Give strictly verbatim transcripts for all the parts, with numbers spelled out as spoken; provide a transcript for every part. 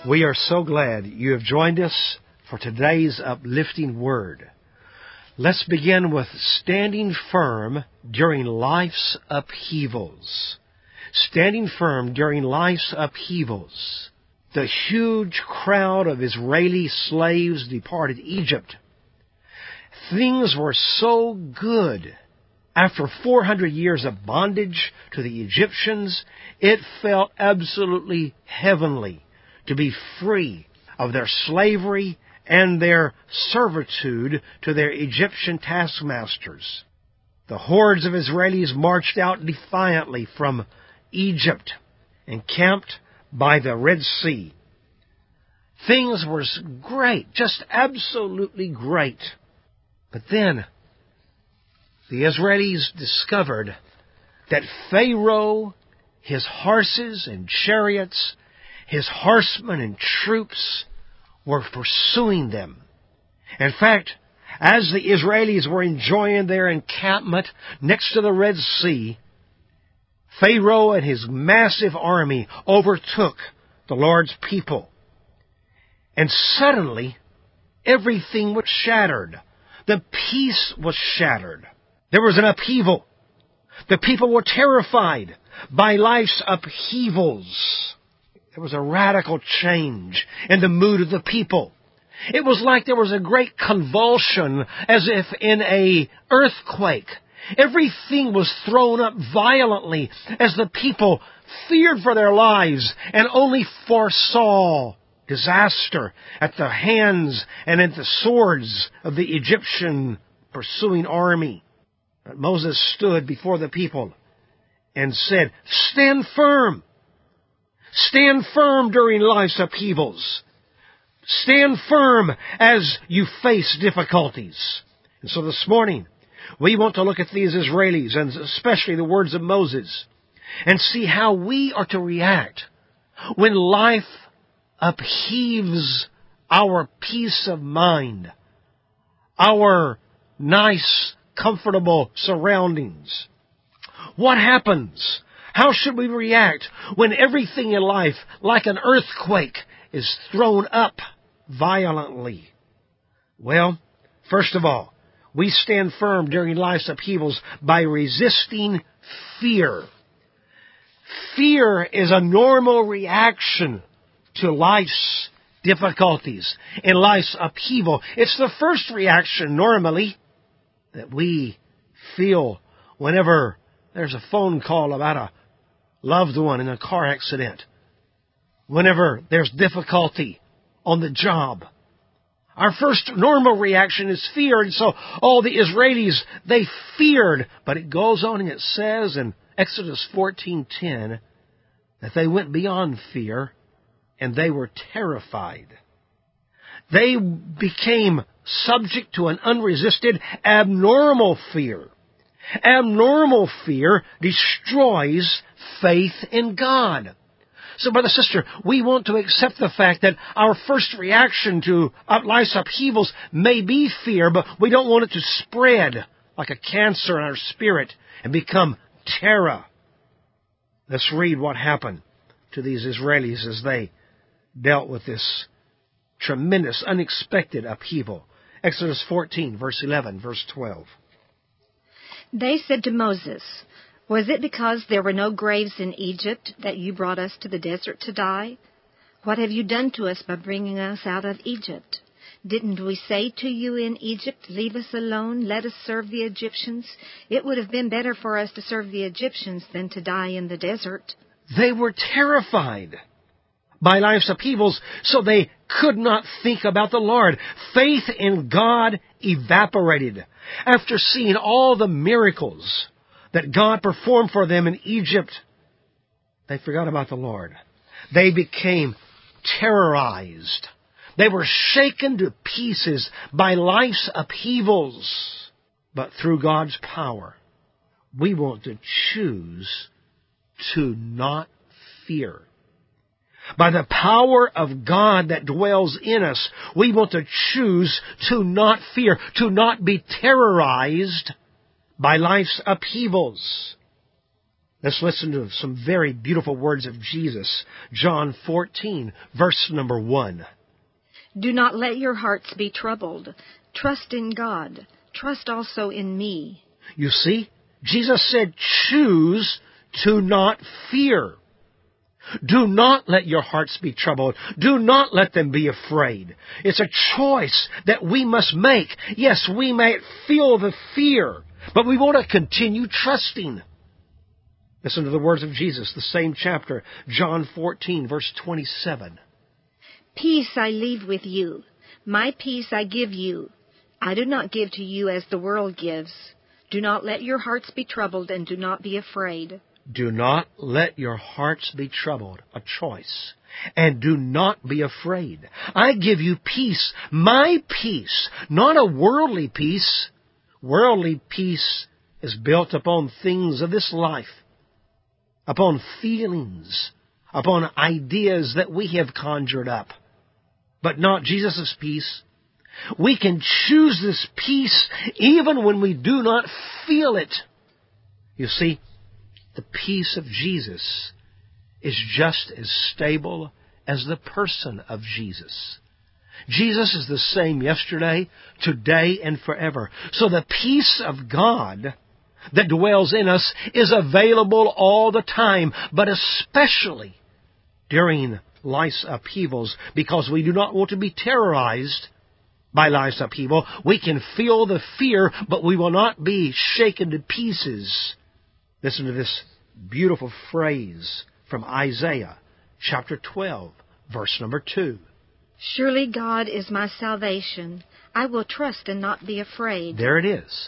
We are so glad you have joined us for today's uplifting word. Let's begin with standing firm during life's upheavals. Standing firm during life's upheavals. The huge crowd of Israeli slaves departed Egypt. Things were so good. After four hundred years of bondage to the Egyptians, it felt absolutely heavenly to be free of their slavery and their servitude to their Egyptian taskmasters. The hordes of Israelis marched out defiantly from Egypt and camped by the Red Sea. Things were great, just absolutely great. But then the Israelis discovered that Pharaoh, his horses and chariots, his horsemen and troops were pursuing them. In fact, as the Israelis were enjoying their encampment next to the Red Sea, Pharaoh and his massive army overtook the Lord's people. And suddenly, everything was shattered. The peace was shattered. There was an upheaval. The people were terrified by life's upheavals. There was a radical change in the mood of the people. It was like there was a great convulsion, as if in an earthquake. Everything was thrown up violently as the people feared for their lives and only foresaw disaster at the hands and at the swords of the Egyptian pursuing army. But Moses stood before the people and said, "Stand firm. Stand firm during life's upheavals. Stand firm as you face difficulties." And so this morning, we want to look at these Israelis, and especially the words of Moses, and see how we are to react when life upheaves our peace of mind, our nice, comfortable surroundings. What happens? How should we react when everything in life, like an earthquake, is thrown up violently? Well, first of all, we stand firm during life's upheavals by resisting fear. Fear is a normal reaction to life's difficulties and life's upheaval. It's the first reaction, normally, that we feel whenever there's a phone call about a loved one in a car accident, whenever there's difficulty on the job. Our first normal reaction is fear, and so all the Israelis, they feared. But it goes on and it says in Exodus fourteen ten that they went beyond fear and they were terrified. They became subject to an unresisted, abnormal fear. Abnormal fear destroys faith in God. So, brother, sister, we want to accept the fact that our first reaction to life's upheavals may be fear, but we don't want it to spread like a cancer in our spirit and become terror. Let's read what happened to these Israelis as they dealt with this tremendous, unexpected upheaval. Exodus fourteen, verse eleven, verse twelve. They said to Moses, "Was it because there were no graves in Egypt that you brought us to the desert to die? What have you done to us by bringing us out of Egypt? Didn't we say to you in Egypt, 'Leave us alone, let us serve the Egyptians'? It would have been better for us to serve the Egyptians than to die in the desert." They were terrified by life's upheavals, so they could not think about the Lord. Faith in God evaporated. After seeing all the miracles that God performed for them in Egypt, they forgot about the Lord. They became terrorized. They were shaken to pieces by life's upheavals. But through God's power, we want to choose to not fear. By the power of God that dwells in us, we want to choose to not fear, to not be terrorized by life's upheavals. Let's listen to some very beautiful words of Jesus. John fourteen, verse number one. Do not let your hearts be troubled. Trust in God. Trust also in me. You see, Jesus said, choose to not fear. Do not let your hearts be troubled. Do not let them be afraid. It's a choice that we must make. Yes, we may feel the fear, but we want to continue trusting. Listen to the words of Jesus, the same chapter, John fourteen, verse twenty-seven. Peace I leave with you. My peace I give you. I do not give to you as the world gives. Do not let your hearts be troubled, and do not be afraid. Do not let your hearts be troubled, a choice, and do not be afraid. I give you peace, my peace, not a worldly peace. Worldly peace is built upon things of this life, upon feelings, upon ideas that we have conjured up, but not Jesus' peace. We can choose this peace even when we do not feel it. You see, the peace of Jesus is just as stable as the person of Jesus. Jesus is the same yesterday, today, and forever. So the peace of God that dwells in us is available all the time, but especially during life's upheavals, because we do not want to be terrorized by life's upheaval. We can feel the fear, but we will not be shaken to pieces. Listen to this beautiful phrase from Isaiah chapter twelve, verse number two. Surely God is my salvation. I will trust and not be afraid. There it is.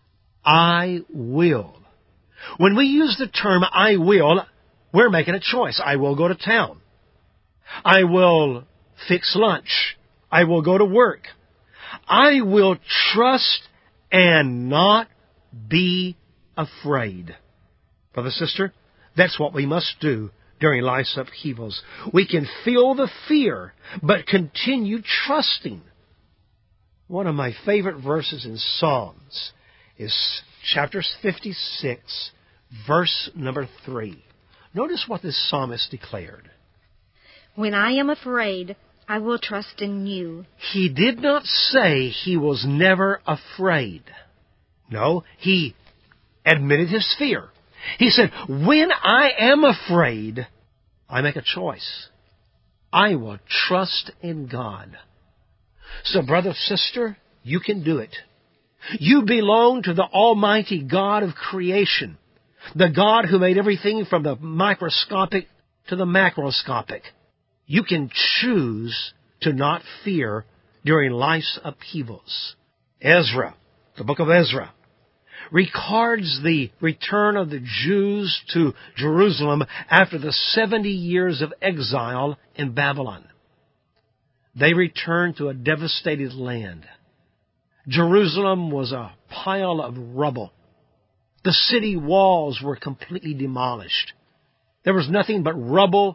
I will. When we use the term I will, we're making a choice. I will go to town. I will fix lunch. I will go to work. I will trust and not be afraid. Brother, sister, that's what we must do during life's upheavals. We can feel the fear, but continue trusting. One of my favorite verses in Psalms is chapter fifty-six, verse number three. Notice what this psalmist declared. When I am afraid, I will trust in you. He did not say he was never afraid. No, he admitted his fear. He said, when I am afraid, I make a choice. I will trust in God. So, brother, sister, you can do it. You belong to the Almighty God of creation, the God who made everything from the microscopic to the macroscopic. You can choose to not fear during life's upheavals. Ezra, the book of Ezra, records the return of the Jews to Jerusalem after the seventy years of exile in Babylon. They returned to a devastated land. Jerusalem was a pile of rubble. The city walls were completely demolished. There was nothing but rubble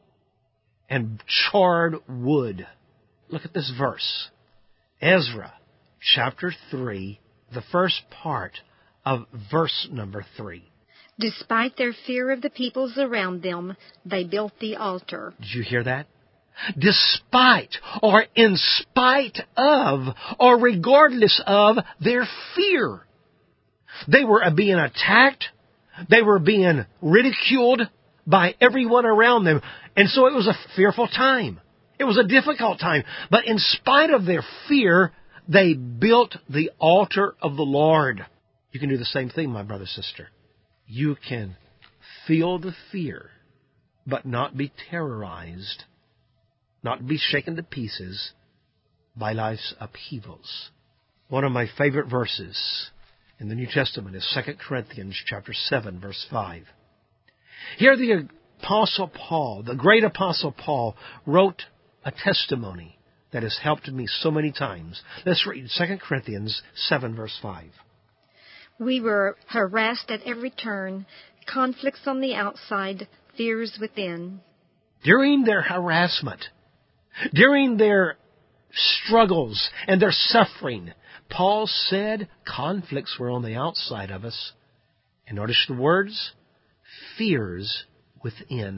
and charred wood. Look at this verse. Ezra chapter three, the first part of verse number three. Despite their fear of the peoples around them, they built the altar. Did you hear that? Despite or in spite of or regardless of their fear. They were being attacked. They were being ridiculed by everyone around them. And so it was a fearful time. It was a difficult time. But in spite of their fear, they built the altar of the Lord. You can do the same thing, my brother, sister. You can feel the fear, but not be terrorized, not be shaken to pieces by life's upheavals. One of my favorite verses in the New Testament is Second Corinthians chapter seven, verse five. Here the Apostle Paul, the great Apostle Paul, wrote a testimony that has helped me so many times. Let's read Second Corinthians seven, verse five. We were harassed at every turn, conflicts on the outside, fears within. During their harassment, during their struggles and their suffering, Paul said conflicts were on the outside of us. And notice the words, fears within.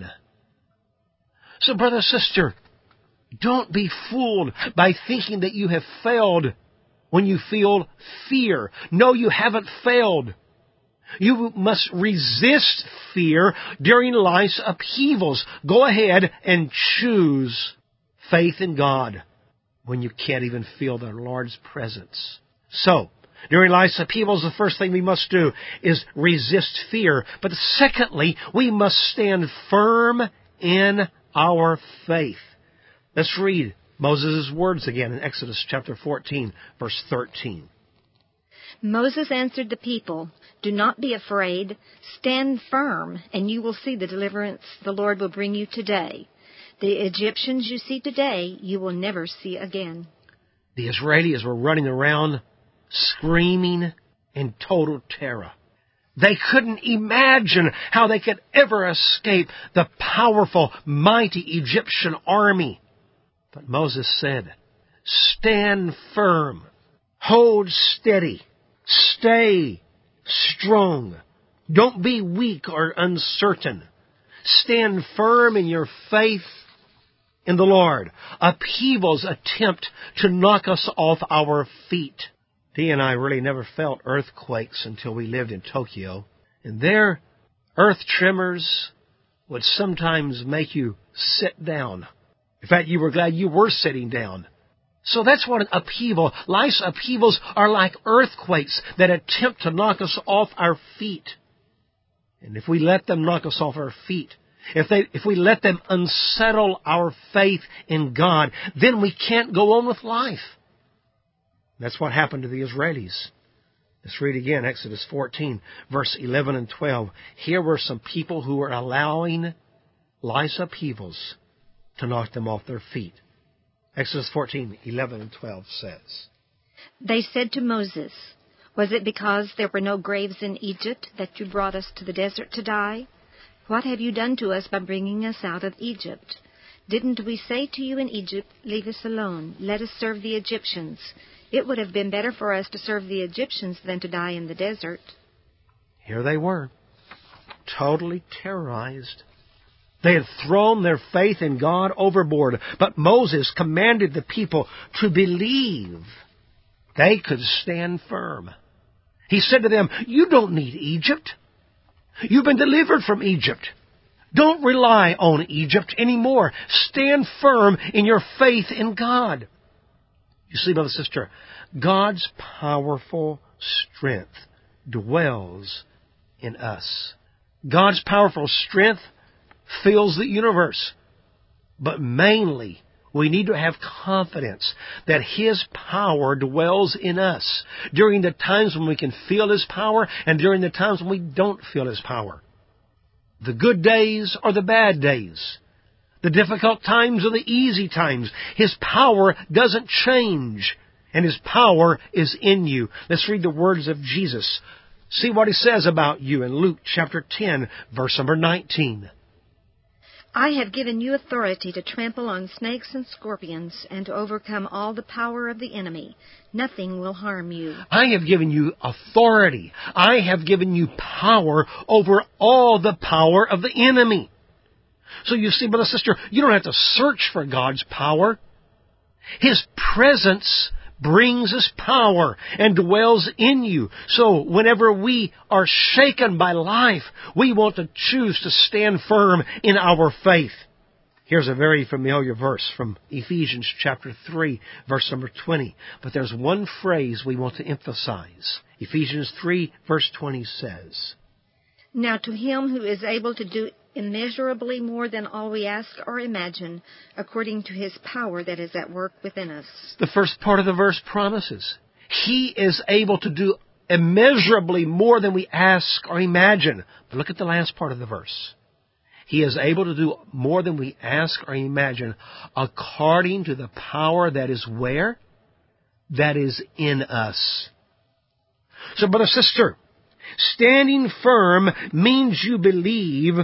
So, brother, sister, don't be fooled by thinking that you have failed when you feel fear. No, you haven't failed. You must resist fear during life's upheavals. Go ahead and choose faith in God when you can't even feel the Lord's presence. So, during life's upheavals, the first thing we must do is resist fear. But secondly, we must stand firm in our faith. Let's read Moses' words again in Exodus chapter fourteen, verse thirteen. Moses answered the people, "Do not be afraid. Stand firm, and you will see the deliverance the Lord will bring you today. The Egyptians you see today, you will never see again." The Israelis were running around screaming in total terror. They couldn't imagine how they could ever escape the powerful, mighty Egyptian army. But Moses said, "Stand firm, hold steady, stay strong. Don't be weak or uncertain. Stand firm in your faith in the Lord." Upheavals attempt to knock us off our feet. Dee and I really never felt earthquakes until we lived in Tokyo. And there, earth tremors would sometimes make you sit down. In fact, you were glad you were sitting down. So that's what an upheaval. Life's upheavals are like earthquakes that attempt to knock us off our feet. And if we let them knock us off our feet, if they, if we let them unsettle our faith in God, then we can't go on with life. That's what happened to the Israelis. Let's read again, Exodus fourteen, verse eleven and twelve. Here were some people who were allowing life's upheavals to knock them off their feet. Exodus fourteen, eleven and twelve says, They said to Moses, "Was it because there were no graves in Egypt that you brought us to the desert to die? What have you done to us by bringing us out of Egypt? Didn't we say to you in Egypt, 'Leave us alone, let us serve the Egyptians'? It would have been better for us to serve the Egyptians than to die in the desert." Here they were, totally terrorized. They had thrown their faith in God overboard, but Moses commanded the people to believe they could stand firm. He said to them, "You don't need Egypt. You've been delivered from Egypt. Don't rely on Egypt anymore. Stand firm in your faith in God." You see, brother, sister, God's powerful strength dwells in us. God's powerful strength fills the universe. But mainly, we need to have confidence that His power dwells in us during the times when we can feel His power and during the times when we don't feel His power. The good days or the bad days. The difficult times or the easy times. His power doesn't change. And His power is in you. Let's read the words of Jesus. See what He says about you in Luke chapter ten, verse number nineteen. "I have given you authority to trample on snakes and scorpions and to overcome all the power of the enemy. Nothing will harm you." I have given you authority. I have given you power over all the power of the enemy. So you see, brother, sister, you don't have to search for God's power. His presence brings His power and dwells in you. So whenever we are shaken by life, we want to choose to stand firm in our faith. Here's a very familiar verse from Ephesians chapter three, verse number twenty. But there's one phrase we want to emphasize. Ephesians three, verse twenty says, "Now to Him who is able to do immeasurably more than all we ask or imagine, according to His power that is at work within us." The first part of the verse promises He is able to do immeasurably more than we ask or imagine. But look at the last part of the verse. He is able to do more than we ask or imagine, according to the power that is where? That is in us. So, brother, sister, standing firm means you believe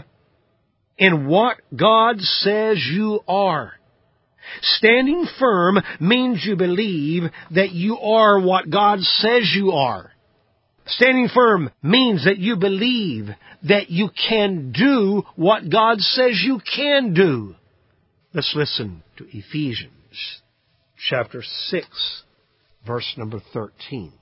in what God says you are. Standing firm means you believe that you are what God says you are. Standing firm means that you believe that you can do what God says you can do. Let's listen to Ephesians chapter six, verse number thirteen.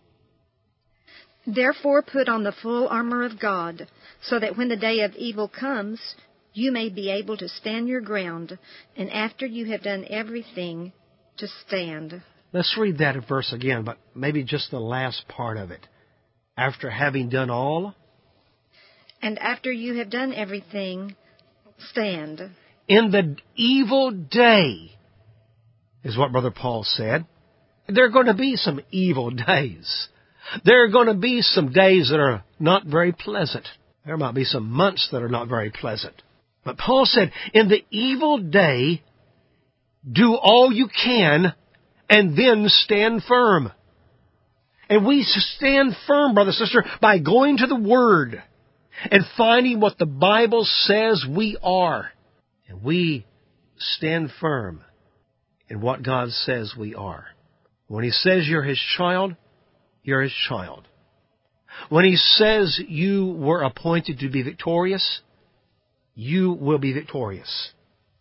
Therefore put on the full armor of God, so that when the day of evil comes, you may be able to stand your ground, and after you have done everything, to stand. Let's read that verse again, but maybe just the last part of it. After having done all, and after you have done everything, stand. In the evil day, is what Brother Paul said. There are going to be some evil days. There are going to be some days that are not very pleasant. There might be some months that are not very pleasant. But Paul said, in the evil day, do all you can, and then stand firm. And we stand firm, brother, sister, by going to the Word and finding what the Bible says we are. And we stand firm in what God says we are. When He says you're His child, you're His child. When He says you were appointed to be victorious, you will be victorious.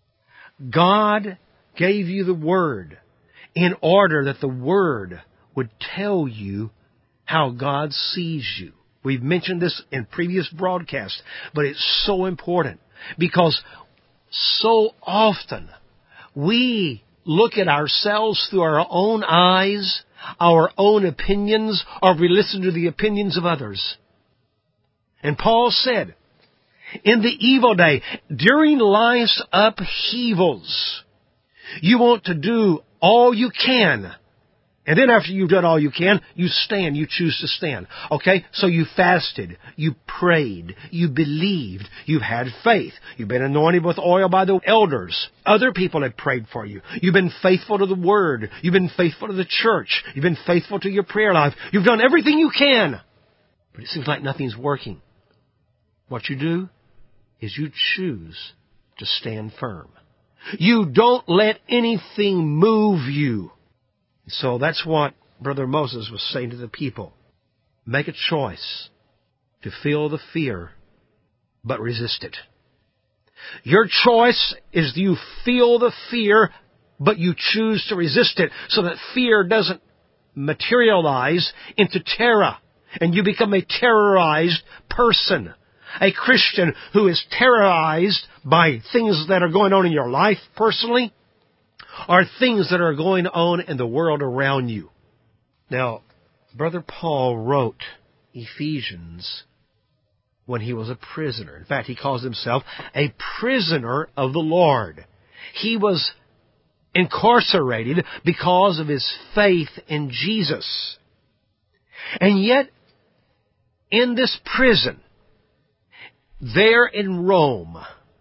God gave you the Word in order that the Word would tell you how God sees you. We've mentioned this in previous broadcasts, but it's so important because so often we look at ourselves through our own eyes, our own opinions, or we listen to the opinions of others. And Paul said, in the evil day, during life's upheavals, you want to do all you can. And then after you've done all you can, you stand. You choose to stand. Okay? So you fasted. You prayed. You believed. You've had faith. You've been anointed with oil by the elders. Other people have prayed for you. You've been faithful to the Word. You've been faithful to the church. You've been faithful to your prayer life. You've done everything you can. But it seems like nothing's working. What you do is you choose to stand firm. You don't let anything move you. So that's what Brother Moses was saying to the people. Make a choice to feel the fear, but resist it. Your choice is you feel the fear, but you choose to resist it so that fear doesn't materialize into terror and you become a terrorized person. A Christian who is terrorized by things that are going on in your life personally, are things that are going on in the world around you. Now, Brother Paul wrote Ephesians when he was a prisoner. In fact, he calls himself a prisoner of the Lord. He was incarcerated because of his faith in Jesus. And yet, in this prison, there in Rome,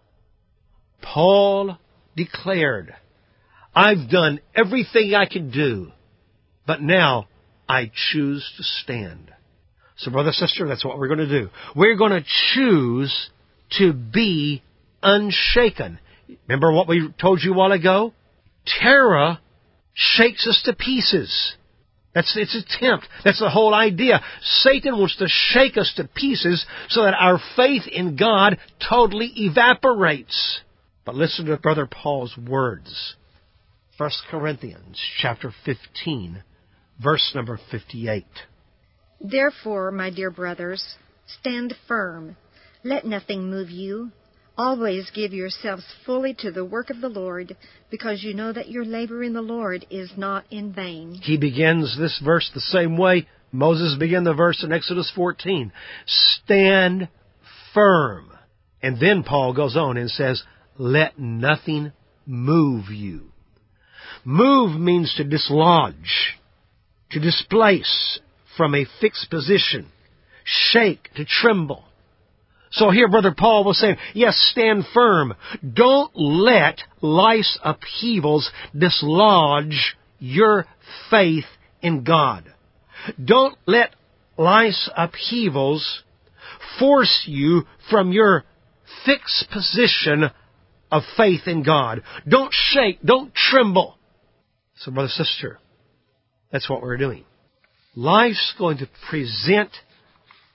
Paul declared, I've done everything I can do, but now I choose to stand. So, brother, sister, that's what we're going to do. We're going to choose to be unshaken. Remember what we told you a while ago? Terror shakes us to pieces. That's its attempt. That's the whole idea. Satan wants to shake us to pieces so that our faith in God totally evaporates. But listen to Brother Paul's words. First Corinthians chapter fifteen, verse number fifty-eight. Therefore, my dear brothers, stand firm. Let nothing move you. Always give yourselves fully to the work of the Lord, because you know that your labor in the Lord is not in vain. He begins this verse the same way Moses began the verse in Exodus fourteen. Stand firm. And then Paul goes on and says, let nothing move you. Move means to dislodge, to displace from a fixed position, shake, to tremble. So here Brother Paul was saying, yes, stand firm. Don't let life's upheavals dislodge your faith in God. Don't let life's upheavals force you from your fixed position of faith in God. Don't shake, don't tremble. So, brother, sister, that's what we're doing. Life's going to present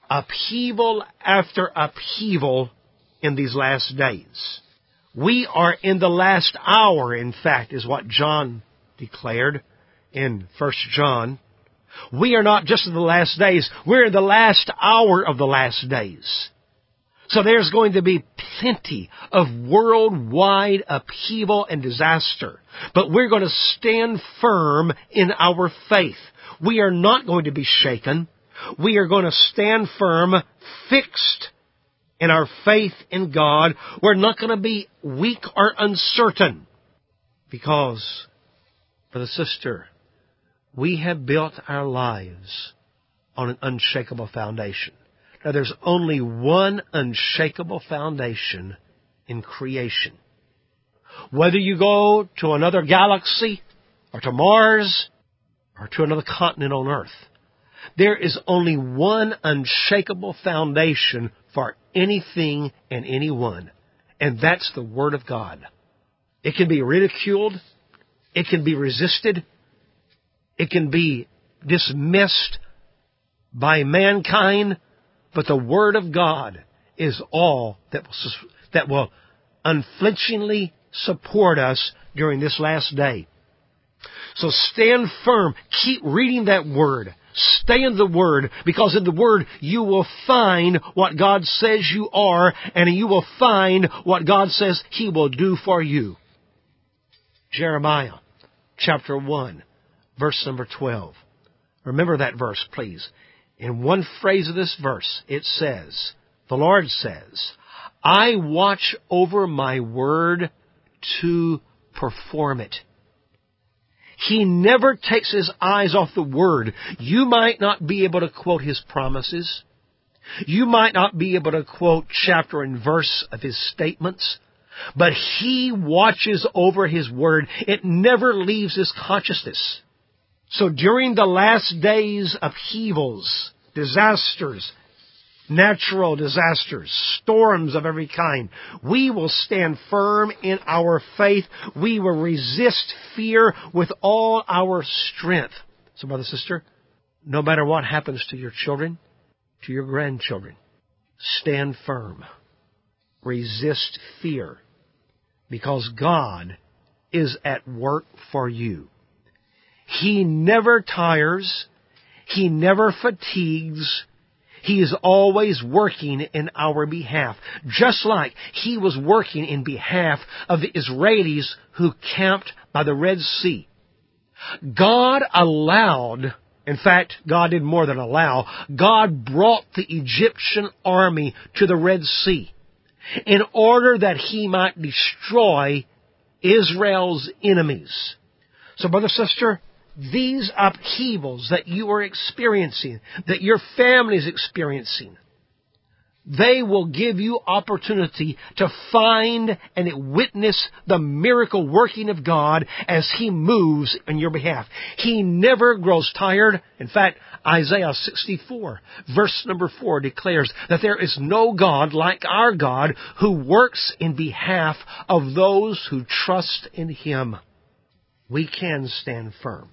upheaval after upheaval in these last days. We are in the last hour, in fact, is what John declared in First John. We are not just in the last days, we're in the last hour of the last days. So there's going to be plenty of worldwide upheaval and disaster. But we're going to stand firm in our faith. We are not going to be shaken. We are going to stand firm, fixed in our faith in God. We're not going to be weak or uncertain. Because, brother, sister, we have built our lives on an unshakable foundation. Now, there's only one unshakable foundation in creation. Whether you go to another galaxy, or to Mars, or to another continent on Earth, there is only one unshakable foundation for anything and anyone, and that's the Word of God. It can be ridiculed, it can be resisted, it can be dismissed by mankind, but the Word of God is all that will, that will unflinchingly support us during this last day. So stand firm. Keep reading that Word. Stay in the Word, because in the Word you will find what God says you are, and you will find what God says He will do for you. Jeremiah chapter one, verse number twelve. Remember that verse, please. In one phrase of this verse, it says, the Lord says, I watch over my word to perform it. He never takes His eyes off the Word. You might not be able to quote His promises. You might not be able to quote chapter and verse of His statements. But He watches over His Word. It never leaves His consciousness. So during the last days, upheavals, disasters, natural disasters, storms of every kind, we will stand firm in our faith. We will resist fear with all our strength. So, brother, sister, no matter what happens to your children, to your grandchildren, stand firm. Resist fear, because God is at work for you. He never tires. He never fatigues. He is always working in our behalf, just like He was working in behalf of the Israelis who camped by the Red Sea. God allowed, in fact, God did more than allow, God brought the Egyptian army to the Red Sea in order that He might destroy Israel's enemies. So, brother, sister, these upheavals that you are experiencing, that your family is experiencing, they will give you opportunity to find and witness the miracle working of God as He moves on your behalf. He never grows tired. In fact, Isaiah sixty-four, verse number four declares that there is no God like our God who works in behalf of those who trust in Him. We can stand firm.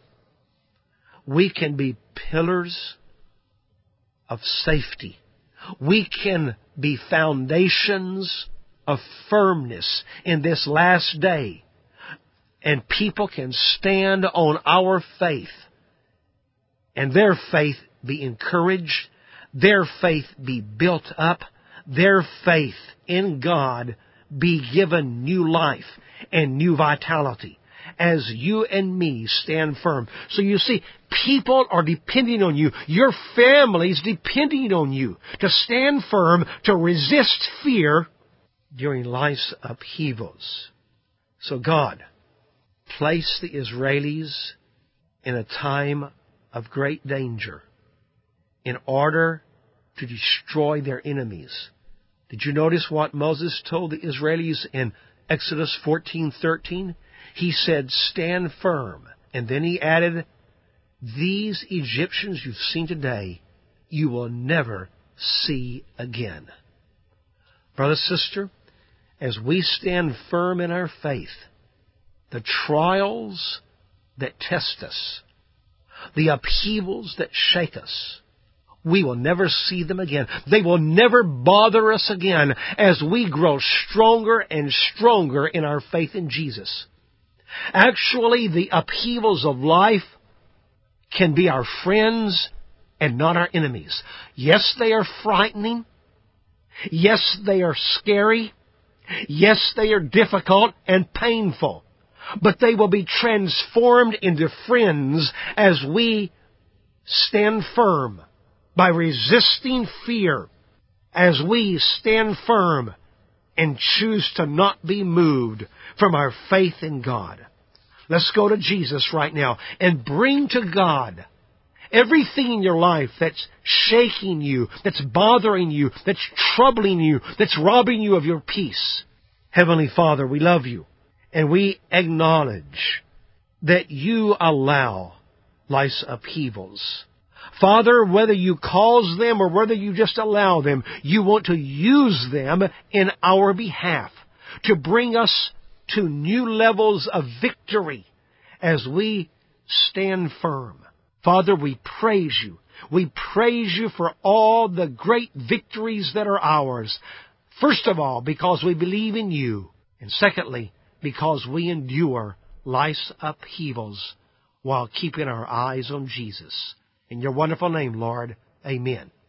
We can be pillars of safety. We can be foundations of firmness in this last day. And people can stand on our faith. And their faith be encouraged. Their faith be built up. Their faith in God be given new life and new vitality as you and me stand firm. So you see, people are depending on you. Your family's depending on you to stand firm, to resist fear during life's upheavals. So God placed the Israelis in a time of great danger in order to destroy their enemies. Did you notice what Moses told the Israelis in Exodus fourteen thirteen? He said, stand firm. And then he added, these Egyptians you've seen today, you will never see again. Brother, sister, as we stand firm in our faith, the trials that test us, the upheavals that shake us, we will never see them again. They will never bother us again as we grow stronger and stronger in our faith in Jesus. Actually, the upheavals of life can be our friends and not our enemies. Yes, they are frightening. Yes, they are scary. Yes, they are difficult and painful. But they will be transformed into friends as we stand firm by resisting fear, as we stand firm and choose to not be moved from our faith in God. Let's go to Jesus right now and bring to God everything in your life that's shaking you, that's bothering you, that's troubling you, that's robbing you of your peace. Heavenly Father, we love you, and we acknowledge that you allow life's upheavals. Father, whether you cause them or whether you just allow them, you want to use them in our behalf to bring us to new levels of victory as we stand firm. Father, we praise you. We praise you for all the great victories that are ours. First of all, because we believe in you. And secondly, because we endure life's upheavals while keeping our eyes on Jesus. In your wonderful name, Lord, amen.